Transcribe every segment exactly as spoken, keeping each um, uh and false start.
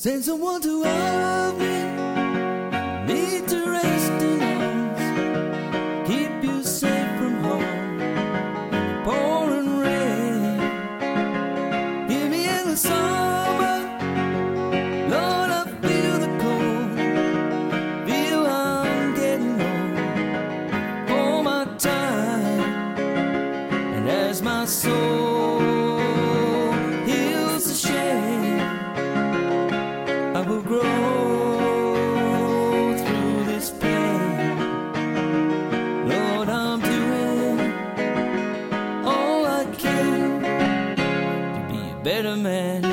Send someone to love me. Need to rest in arms. Keep you safe from harm. Pouring rain. Give me in the summer. Lord, I feel the cold. Feel I'm getting old. Hold my time. And as my soul heals the shame, I will grow through this pain. Lord, I'm doing all I can to be a better man.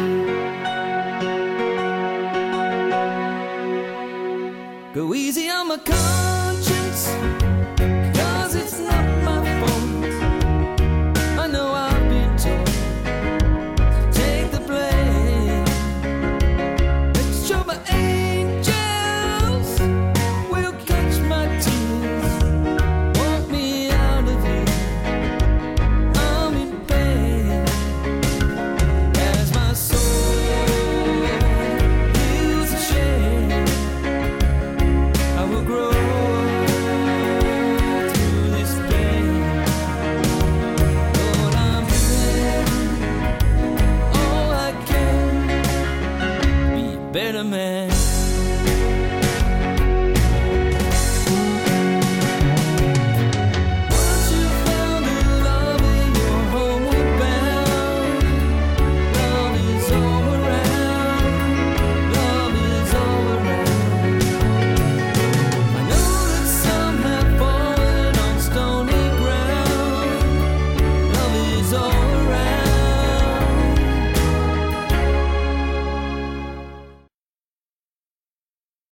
Go easy on my conscience.